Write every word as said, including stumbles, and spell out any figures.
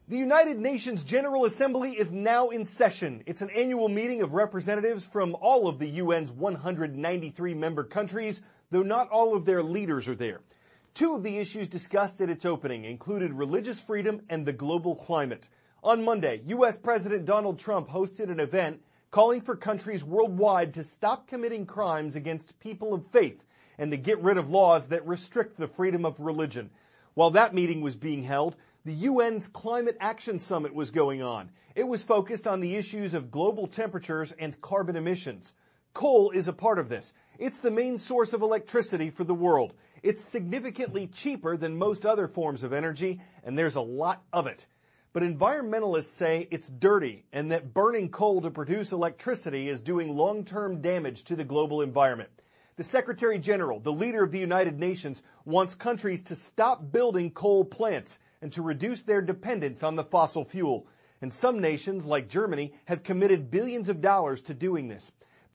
The United Nations General Assembly is now in session. It's an annual meeting of representatives from all of the U N's one hundred ninety-three member countries, though not all of their leaders are there. Two of the issues discussed at its opening included religious freedom and the global climate. On Monday, U S President Donald Trump hosted an event calling for countries worldwide to stop committing crimes against people of faith and to get rid of laws that restrict the freedom of religion. While that meeting was being held, the U N's Climate Action Summit was going on. It was focused on the issues of global temperatures and carbon emissions. Coal is a part of this. It's the main source of electricity for the world. It's significantly cheaper than most other forms of energy, and there's a lot of it. But environmentalists say it's dirty and that burning coal to produce electricity is doing long-term damage to the global environment. The Secretary General, the leader of the United Nations, wants countries to stop building coal plants and to reduce their dependence on the fossil fuel. And some nations, like Germany, have committed billions of dollars to doing this.